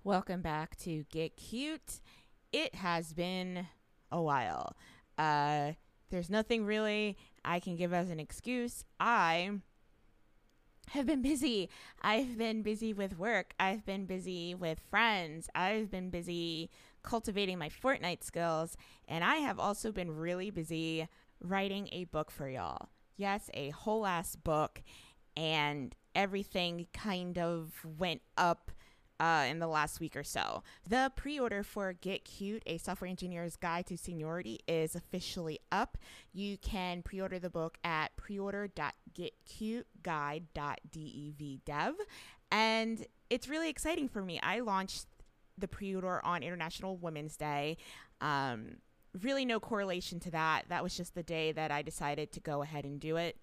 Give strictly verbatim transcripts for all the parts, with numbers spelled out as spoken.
Welcome back to Get Cute. It has been a while. Uh, there's nothing really I can give as an excuse. I have been busy. I've been busy with work. I've been busy with friends. I've been busy cultivating my Fortnite skills. And I have also been really busy writing a book for y'all. Yes, a whole ass book. And everything kind of went up uh, in the last week or so. The pre-order for Get Cute, A Software Engineer's Guide to Seniority, is officially up. You can pre-order the book at preorder dot get cute guide dot dev. And it's really exciting for me. I launched the pre-order on International Women's Day. Um, really no correlation to that. That was just the day that I decided to go ahead and do it.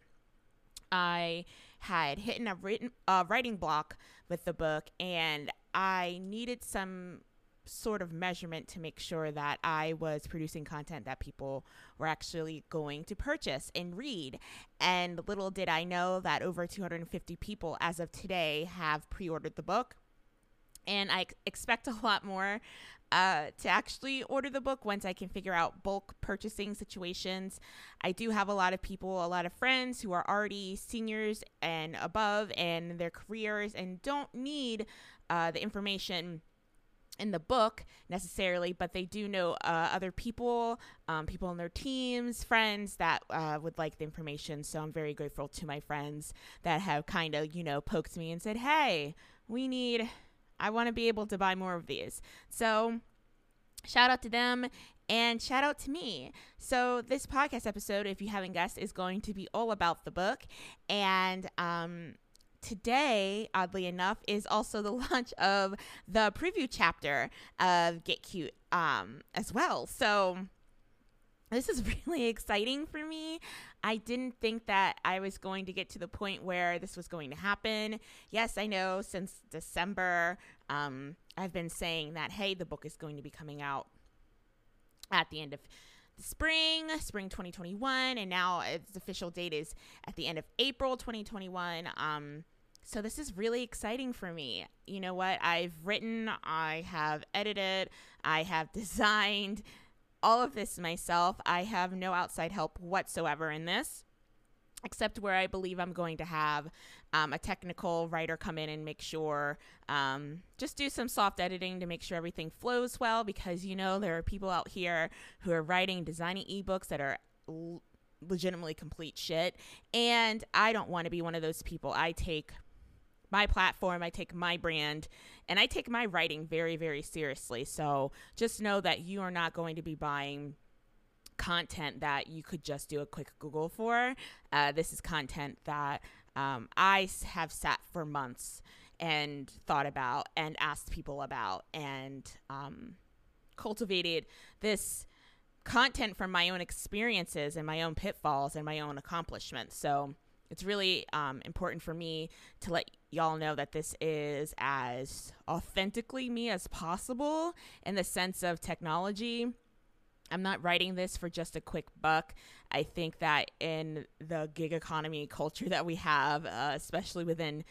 I had hit a written, uh, writing block with the book, and I needed some sort of measurement to make sure that I was producing content that people were actually going to purchase and read. And little did I know that over two hundred fifty people as of today have pre-ordered the book. And I expect a lot more uh, to actually order the book once I can figure out bulk purchasing situations. I do have a lot of people, a lot of friends who are already seniors and above in their careers and don't need uh, the information in the book necessarily, but they do know uh, other people, um, people in their teams, friends that uh, would like the information. So I'm very grateful to my friends that have kind of, you know, poked me and said, hey, we need... I want to be able to buy more of these. So shout out to them and shout out to me. So this podcast episode, if you haven't guessed, is going to be all about the book. And um, today, oddly enough, is also the launch of the preview chapter of Get Cute um, as well. So this is really exciting for me. I didn't think that I was going to get to the point where this was going to happen. Yes, I know since December, um, I've been saying that, hey, the book is going to be coming out at the end of the spring, spring twenty twenty-one, and now its official date is at the end of April twenty twenty-one. Um, so this is really exciting for me. You know what? I've written, I have edited, I have designed all of this myself. I have no outside help whatsoever in this, except where I believe I'm going to have um, a technical writer come in and make sure, um, just do some soft editing to make sure everything flows well, because, you know, there are people out here who are writing, designing ebooks that are l- legitimately complete shit, and I don't want to be one of those people. I take my platform, I take my brand, and I take my writing very, very seriously. So just know that you are not going to be buying content that you could just do a quick Google for. Uh, this is content that um, I have sat for months and thought about and asked people about and um, cultivated this content from my own experiences and my own pitfalls and my own accomplishments. So it's really um, important for me to let y'all know that this is as authentically me as possible in the sense of technology. I'm not writing this for just a quick buck. I think that in the gig economy culture that we have, uh, especially within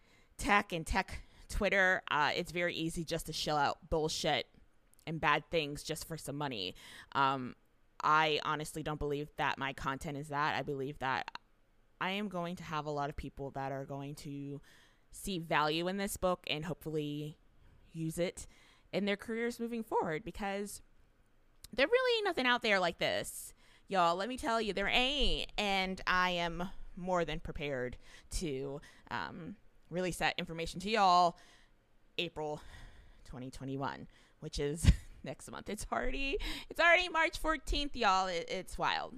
tech and tech Twitter, uh, it's very easy just to shill out bullshit and bad things just for some money. Um, I honestly don't believe that my content is that. I believe that I am going to have a lot of people that are going to see value in this book and hopefully use it in their careers moving forward, because there really nothing out there like this. Y'all, let me tell you, there ain't. And I am more than prepared to um, release that information to y'all April twenty twenty-one, which is next month. It's already, it's already March fourteenth, y'all. It, it's wild.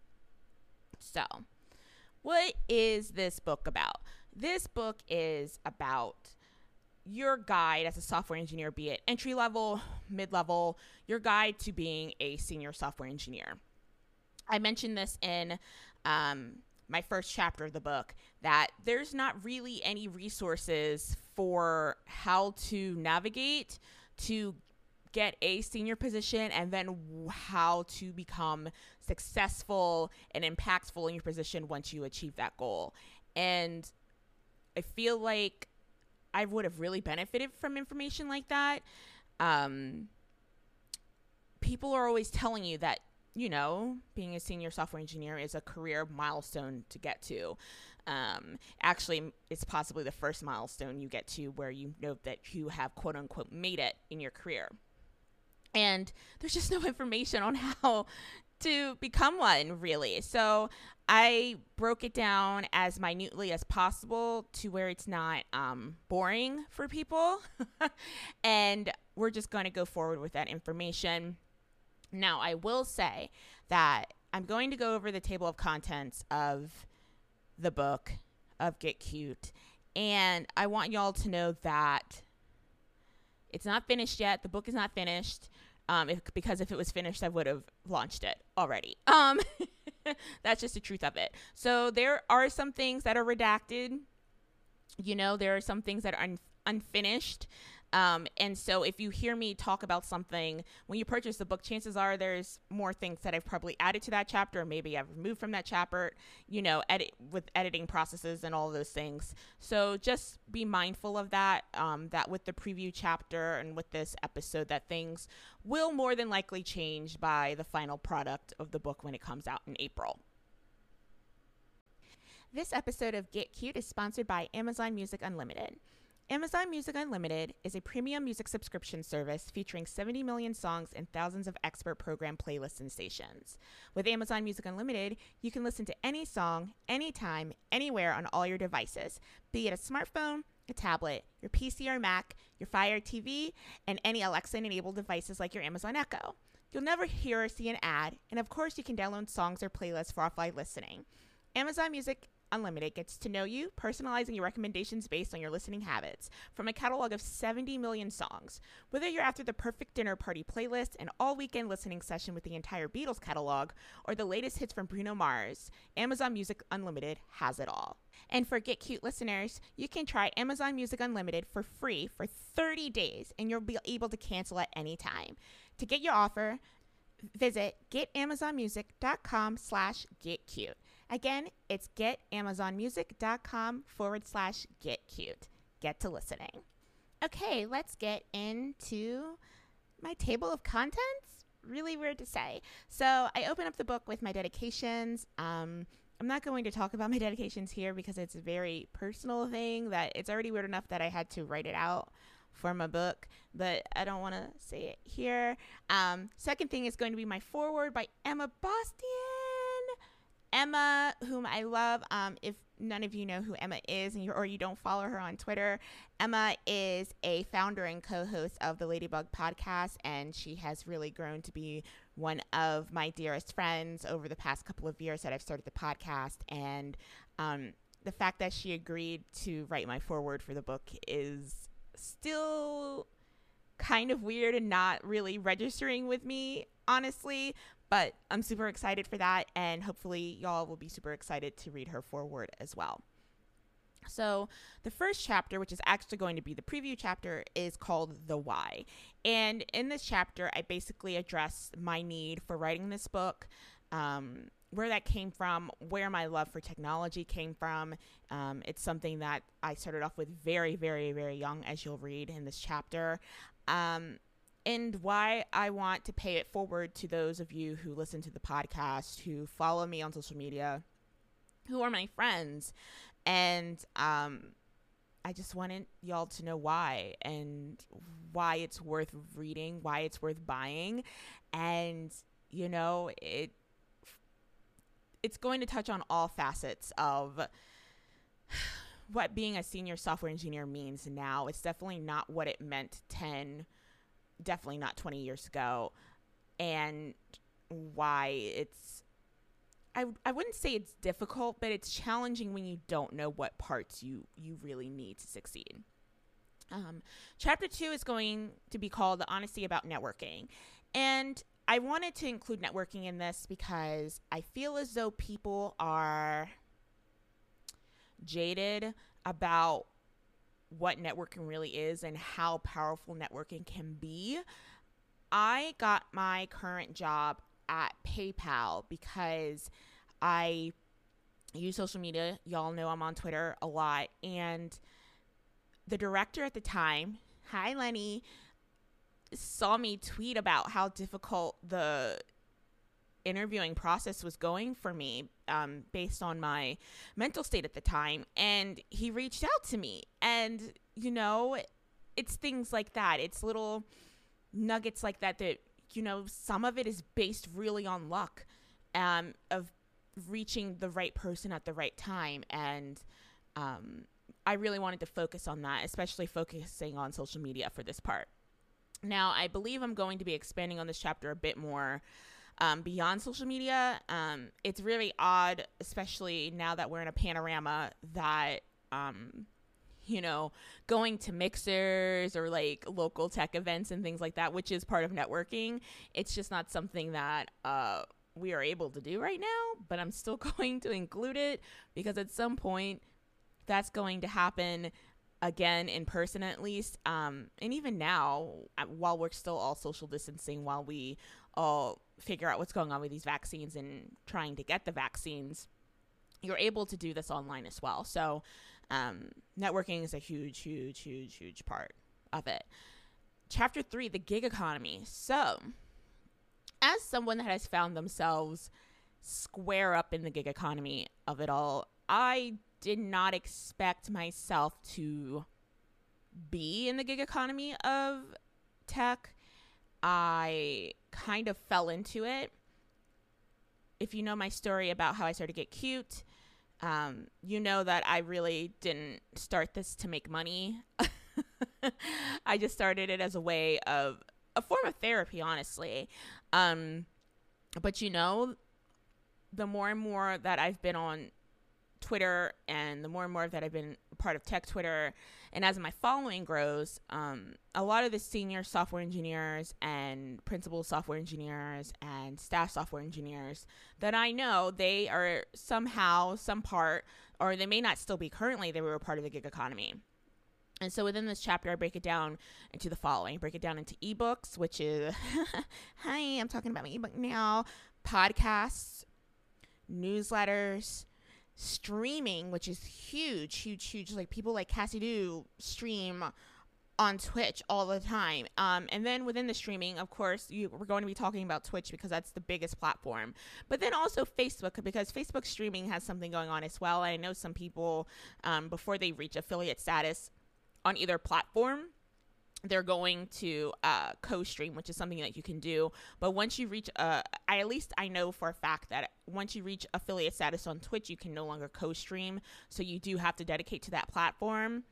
So what is this book about? This book is about your guide as a software engineer, be it entry level, mid level, your guide to being a senior software engineer. I mentioned this in um, my first chapter of the book, that there's not really any resources for how to navigate to get a senior position, and then how to become successful and impactful in your position once you achieve that goal. And I feel like I would have really benefited from information like that. Um, people are always telling you that, you know, being a senior software engineer is a career milestone to get to. Um, actually, it's possibly the first milestone you get to where you know that you have quote unquote made it in your career. And there's just no information on how to become one, really. So I broke it down as minutely as possible to where it's not um, boring for people. And we're just going to go forward with that information. Now, I will say that I'm going to go over the table of contents of the book of Get Cute. And I want y'all to know that it's not finished yet. The book is not finished. Um, if, because if it was finished, I would have launched it already. Um, that's just the truth of it. So there are some things that are redacted. You know, there are some things that are un- unfinished. Um, and so if you hear me talk about something when you purchase the book, chances are there's more things that I've probably added to that chapter, or maybe I've removed from that chapter, you know, edit with editing processes and all of those things. So just be mindful of that, um, that with the preview chapter and with this episode, that things will more than likely change by the final product of the book when it comes out in April. This episode of Get Cute is sponsored by Amazon Music Unlimited. Amazon Music Unlimited is a premium music subscription service featuring seventy million songs and thousands of expert program playlists and stations. With Amazon Music Unlimited, you can listen to any song, anytime, anywhere on all your devices, be it a smartphone, a tablet, your P C or Mac, your Fire T V, and any Alexa-enabled devices like your Amazon Echo. You'll never hear or see an ad, and of course you can download songs or playlists for offline listening. Amazon Music Unlimited gets to know you, personalizing your recommendations based on your listening habits from a catalog of seventy million songs. Whether you're after the perfect dinner party playlist, an all-weekend listening session with the entire Beatles catalog, or the latest hits from Bruno Mars, Amazon Music Unlimited has it all. And for Get Cute listeners, you can try Amazon Music Unlimited for free for thirty days, and you'll be able to cancel at any time. To get your offer, visit getamazonmusic.com slash getcute. Again, it's getamazonmusic.com forward slash get cute. Get to listening. Okay, let's get into my table of contents. Really weird to say. So I open up the book with my dedications. Um, I'm not going to talk about my dedications here because it's a very personal thing that it's already weird enough that I had to write it out for my book, but I don't want to say it here. Um, second thing is going to be my foreword by Emma Bastian. Emma, whom I love, um, if none of you know who Emma is and you or you don't follow her on Twitter, Emma is a founder and co-host of the Ladybug podcast, and she has really grown to be one of my dearest friends over the past couple of years that I've started the podcast. And um, the fact that she agreed to write my foreword for the book is still kind of weird and not really registering with me, honestly. But I'm super excited for that, and hopefully y'all will be super excited to read her foreword as well. So the first chapter, which is actually going to be the preview chapter, is called The Why. And in this chapter, I basically address my need for writing this book, um, where that came from, where my love for technology came from. Um, it's something that I started off with very, very, very young, as you'll read in this chapter. Um, And why I want to pay it forward to those of you who listen to the podcast, who follow me on social media, who are my friends. And um, I just wanted y'all to know why, and why it's worth reading, why it's worth buying. And, you know, it it's going to touch on all facets of what being a senior software engineer means now. It's definitely not what it meant ten definitely not twenty years ago, and why it's I, I wouldn't say it's difficult, but it's challenging when you don't know what parts you you really need to succeed. Um, chapter two is going to be called The Honesty About Networking, and I wanted to include networking in this because I feel as though people are jaded about what networking really is and how powerful networking can be. I got my current job at PayPal because I use social media. Y'all know I'm on Twitter a lot, and the director at the time, hi Lenny, saw me tweet about how difficult the interviewing process was going for me, um, based on my mental state at the time. And he reached out to me. And, you know, it's things like that. It's little nuggets like that that, you know, some of it is based really on luck, um, of reaching the right person at the right time. And um, I really wanted to focus on that, especially focusing on social media for this part. Now, I believe I'm going to be expanding on this chapter a bit more um, beyond social media. Um, it's really odd, especially now that we're in a panorama, that, um, you know, going to mixers or like local tech events and things like that, which is part of networking, it's just not something that uh, we are able to do right now, but I'm still going to include it because at some point that's going to happen again, in person at least. Um, and even now, while we're still all social distancing, while we all figure out what's going on with these vaccines and trying to get the vaccines, you're able to do this online as well. So um, networking is a huge, huge, huge, huge part of it. Chapter three, the gig economy. So as someone that has found themselves square up in the gig economy of it all, I did not expect myself to be in the gig economy of tech. I kind of fell into it. If you know my story about how I started Get Cute, um, you know that I really didn't start this to make money. I just started it as a way of a form of therapy, honestly. Um, but you know, the more and more that I've been on Twitter and the more and more that I've been part of tech Twitter, and as my following grows, um, a lot of the senior software engineers and principal software engineers and staff software engineers that I know, they are somehow, some part, or they may not still be currently, they were a part of the gig economy. And so within this chapter, I break it down into the following. I break it down into ebooks, which is, hi, I'm talking about my ebook now, podcasts, newsletters, streaming, which is huge, huge, huge. Like people like Cassie Do stream on Twitch all the time. Um, and then within the streaming, of course, you, we're going to be talking about Twitch because that's the biggest platform. But then also Facebook, because Facebook streaming has something going on as well. I know some people, um, before they reach affiliate status on either platform, they're going to uh, co-stream, which is something that you can do. But once you reach, uh, I, at least I know for a fact that once you reach affiliate status on Twitch, you can no longer co-stream. So you do have to dedicate to that platform.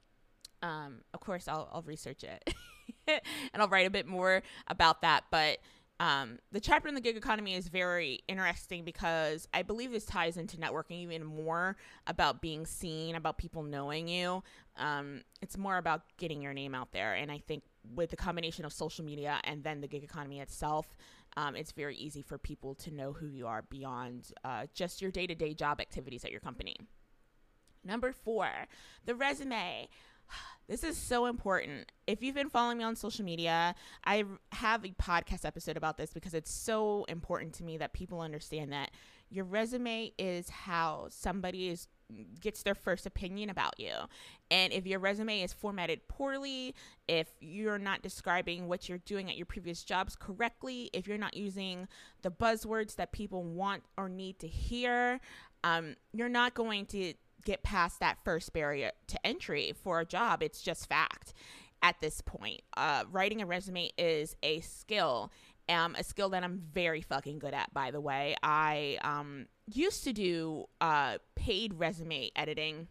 Um, of course, I'll, I'll research it and I'll write a bit more about that. But um, the chapter in the gig economy is very interesting because I believe this ties into networking even more, about being seen, about people knowing you. Um, it's more about getting your name out there. And I think with the combination of social media and then the gig economy itself, um, it's very easy for people to know who you are beyond uh, just your day-to-day job activities at your company. Number four, the resume. This is so important. If you've been following me on social media, I have a podcast episode about this because it's so important to me that people understand that your resume is how somebody is gets their first opinion about you. And if your resume is formatted poorly, if you're not describing what you're doing at your previous jobs correctly, if you're not using the buzzwords that people want or need to hear, um, you're not going to get past that first barrier to entry for a job. It's just fact at this point. Uh, writing a resume is a skill, um, a skill that I'm very fucking good at, by the way. I um, used to do uh, paid resume editing.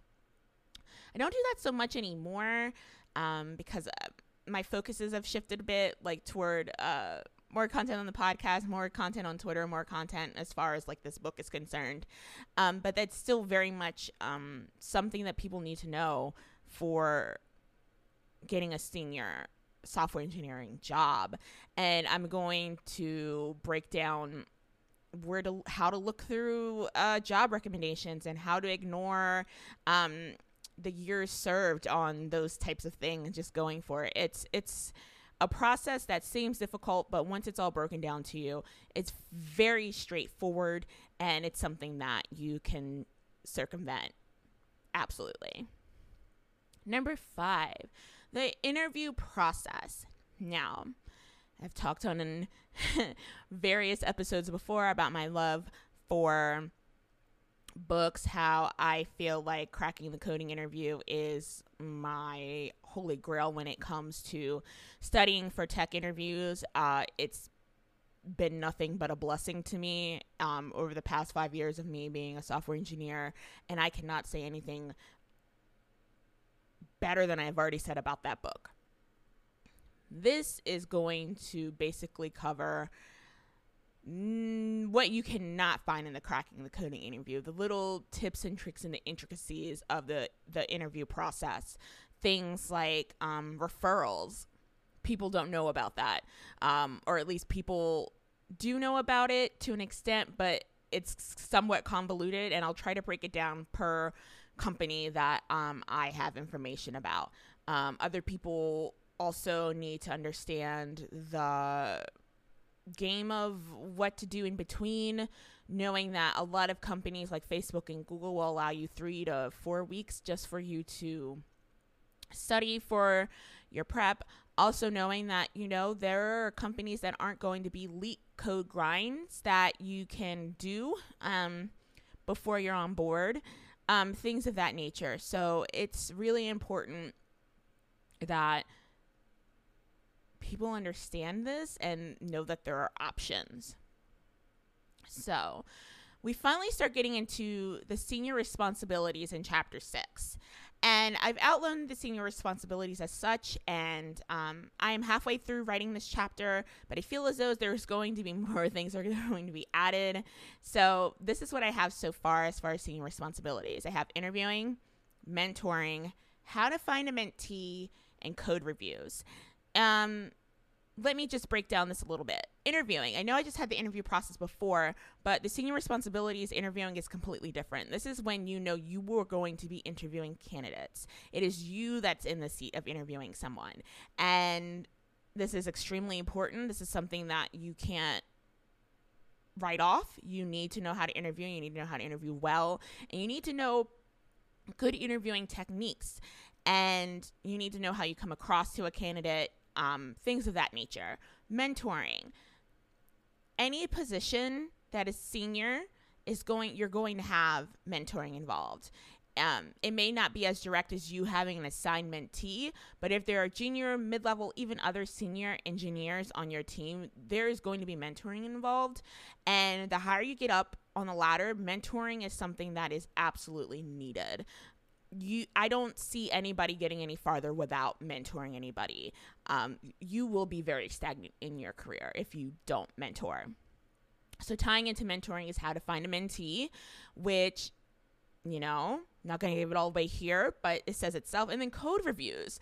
I don't do that so much anymore um, because uh, my focuses have shifted a bit, like toward uh, more content on the podcast, more content on Twitter, more content as far as like this book is concerned. Um, but that's still very much um, something that people need to know for getting a senior software engineering job. And I'm going to break down where to, how to look through uh, job recommendations and how to ignore um, the years served on those types of things, just going for it. It's, it's, a process that seems difficult, but once it's all broken down to you, it's very straightforward, and it's something that you can circumvent. Absolutely. Number five, the interview process. Now, I've talked on in various episodes before about my love for books, how I feel like cracking the coding interview is my holy grail when it comes to studying for tech interviews. Uh, it's been nothing but a blessing to me um, over the past five years of me being a software engineer, and I cannot say anything better than I've already said about that book. This is going to basically cover mm, what you cannot find in the cracking the coding interview, the little tips and tricks and the intricacies of the, the interview process. Things like um, referrals. People don't know about that, um, or at least people do know about it to an extent, but it's somewhat convoluted, and I'll try to break it down per company that um, I have information about. Um, other people also need to understand the game of what to do in between, knowing that a lot of companies like Facebook and Google will allow you three to four weeks just for you to study for your prep. Also knowing that, you know, there are companies that aren't going to be leak code grinds that you can do um, before you're on board, um, things of that nature. So it's really important that people understand this and know that there are options. So we finally start getting into the senior responsibilities in chapter six. And I've outlined the senior responsibilities as such, and um, I am halfway through writing this chapter, but I feel as though there's going to be more things that are going to be added. So this is what I have so far as far as senior responsibilities. I have interviewing, mentoring, how to find a mentee, and code reviews. Um, let me just break down this a little bit. Interviewing. I know I just had the interview process before, but the senior responsibilities interviewing is completely different. This is when you know you were going to be interviewing candidates. It is you that's in the seat of interviewing someone. And this is extremely important. This is something that you can't write off. You need to know how to interview. You need to know how to interview well. And you need to know good interviewing techniques. And you need to know how you come across to a candidate. Um, things of that nature. Mentoring. Any position that is senior is going, you're going to have mentoring involved. Um, it may not be as direct as you having an assigned mentee, but if there are junior, mid-level, even other senior engineers on your team, there is going to be mentoring involved. And the higher you get up on the ladder, mentoring is something that is absolutely needed. You, I don't see anybody getting any farther without mentoring anybody. Um, you will be very stagnant in your career if you don't mentor. So tying into mentoring is how to find a mentee, which, you know, not going to give it all away here, but it says itself. And then code reviews.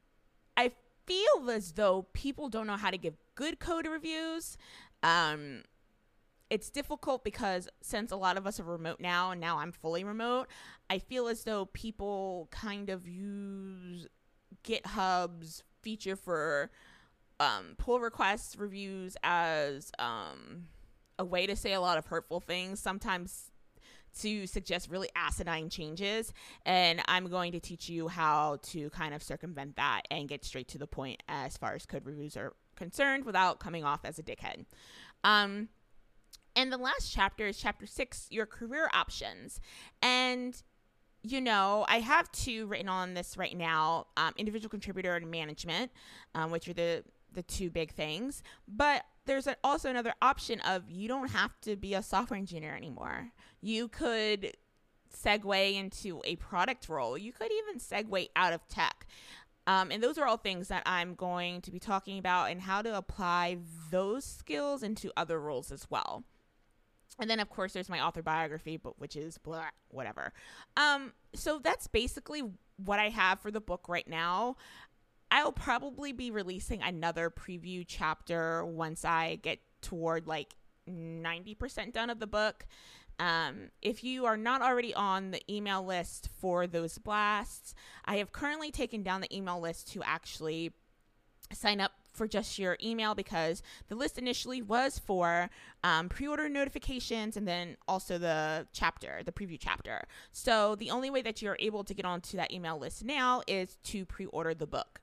I feel as though people don't know how to give good code reviews. Um, It's difficult because since a lot of us are remote now, and now I'm fully remote, I feel as though people kind of use GitHub's feature for um, pull request reviews as um, a way to say a lot of hurtful things, sometimes to suggest really asinine changes. And I'm going to teach you how to kind of circumvent that and get straight to the point as far as code reviews are concerned without coming off as a dickhead. Um, And the last chapter is chapter six, your career options. And, you know, I have two written on this right now, um, individual contributor and management, um, which are the, the two big things. But there's a, also another option of you don't have to be a software engineer anymore. You could segue into a product role. You could even segue out of tech. Um, and those are all things that I'm going to be talking about and how to apply those skills into other roles as well. And then, of course, there's my author biography, but which is blah, whatever. Um, so that's basically what I have for the book right now. I'll probably be releasing another preview chapter once I get toward like ninety percent done of the book. Um, if you are not already on the email list for those blasts, I have currently taken down the email list to actually sign up for just your email, because the list initially was for um, pre-order notifications and then also the chapter, the preview chapter. So the only way that you're able to get onto that email list now is to pre-order the book.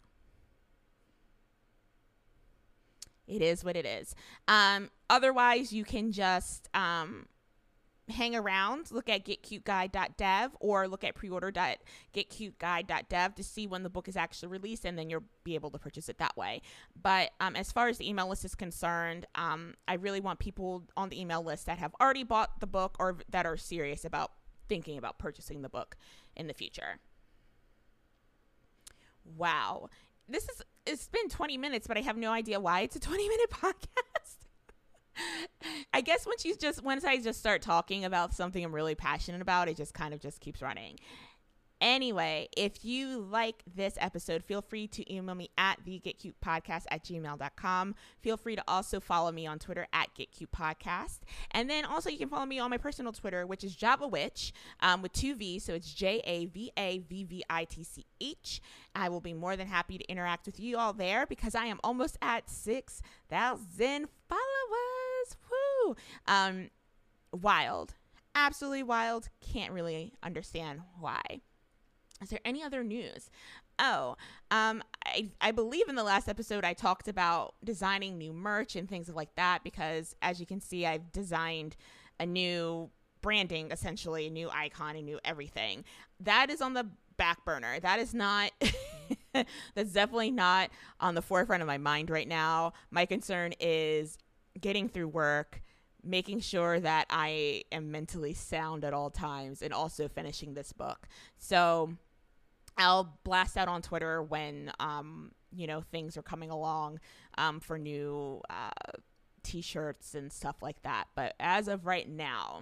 It is what it is. Um, otherwise, you can just um, hang around, look at get cute guide dot dev or look at preorder dot get cute guide dot dev to see when the book is actually released, and then you'll be able to purchase it that way. But um, as far as the email list is concerned, um, I really want people on the email list that have already bought the book or that are serious about thinking about purchasing the book in the future. Wow. This is, it's been twenty minutes, but I have no idea why it's a twenty minute podcast. I guess once you just, once I just start talking about something I'm really passionate about, it just kind of just keeps running. Anyway, if you like this episode, feel free to email me at the get cute podcast at gmail dot com. Feel free to also follow me on Twitter at get cute podcast. And then also you can follow me on my personal Twitter, which is Java Witch, um, with two V's. So it's J A V A V V I T C H. I will be more than happy to interact with you all there because I am almost at six thousand followers. Woo! Um, wild. Absolutely wild. Can't really understand why. Is there any other news? Oh, um, I, I believe in the last episode I talked about designing new merch and things like that because, as you can see, I've designed a new branding, essentially, a new icon, a new everything. That is on the back burner. That is not, that's definitely not on the forefront of my mind right now. My concern is getting through work, making sure that I am mentally sound at all times, and also finishing this book. So I'll blast out on Twitter when, um, you know, things are coming along um, for new uh, t-shirts and stuff like that. But as of right now,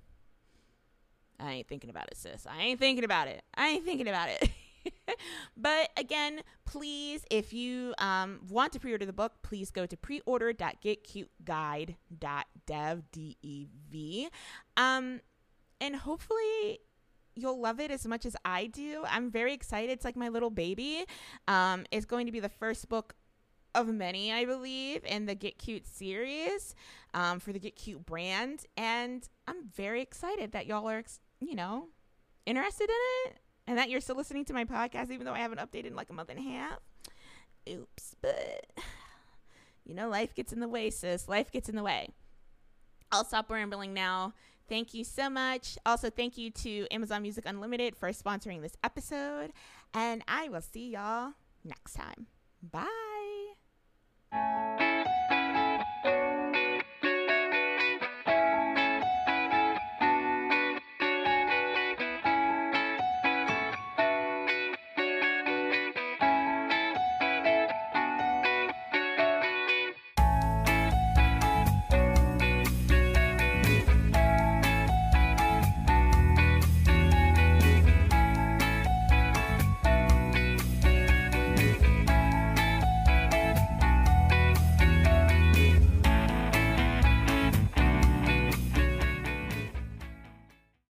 I ain't thinking about it, sis. I ain't thinking about it. I ain't thinking about it. But again, please, if you um, want to pre-order the book, please go to preorder dot get cute guide dot dev, D E V. Um, and hopefully you'll love it as much as I do. I'm very excited. It's like my little baby. Um, it's going to be the first book of many, I believe, in the Get Cute series um, for the Get Cute brand. And I'm very excited that y'all are, ex- you know, interested in it. And that you're still listening to my podcast, even though I haven't updated in like a month and a half. Oops. But, you know, life gets in the way, sis. Life gets in the way. I'll stop rambling now. Thank you so much. Also, thank you to Amazon Music Unlimited for sponsoring this episode. And I will see y'all next time. Bye.